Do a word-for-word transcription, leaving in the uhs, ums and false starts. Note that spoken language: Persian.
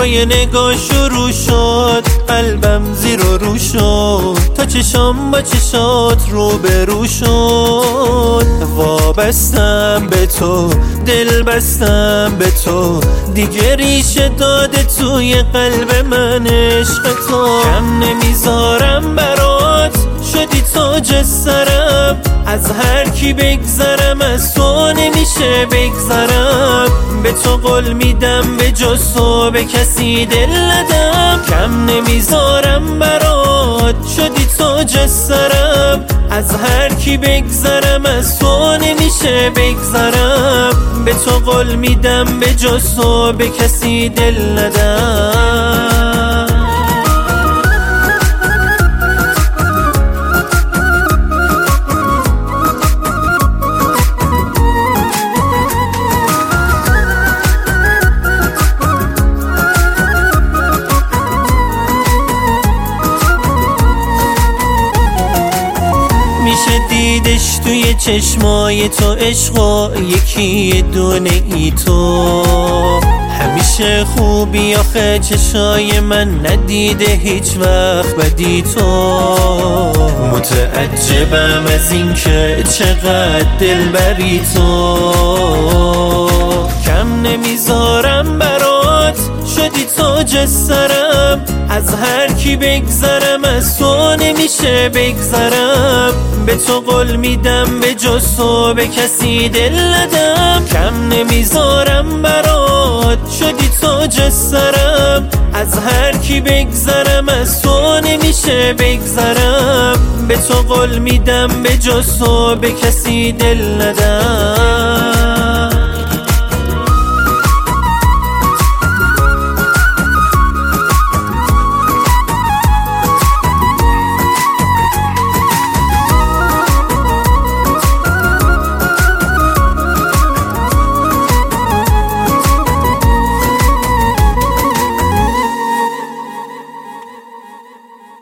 با یه نگاه شروع شد، قلبم زیر و رو شد، تا چشام با چشات رو به رو شد. وابستم به تو، دل بستم به تو، دیگه ریشه داده توی قلب من عشق تو. کم نمیذارم برات، شدی تاج سرم، از هر کی بگذرم از تو نمیشه بگذرم. به تو قول میدم به جز تو به کسی دل ندم. کم نمیذارم برات، شدی تاج سرم، از هر کی بگذرم از تو نمیشه بگذرم. به تو قول میدم به جز تو به کسی دل ندم. میشه دیدش توی چشمای تو عشقا، یکی دونه ای تو. همیشه خوبی آخه چشای من ندیده هیچ وقت بدی تو. متعجبم از این که چقدر دلبری تو. کم نمیذارم برات، شدی تاج سرم، از هر کی بگذرم از تو نمیشه بگذرم. به تو قول میدم به جز تو به کسی دل ندم. کم نمیذارم برات، شدی تاج سرم، از هر کی بگذرم از تو نمیشه بگذرم. به تو قول میدم به جز تو به کسی دل ندم.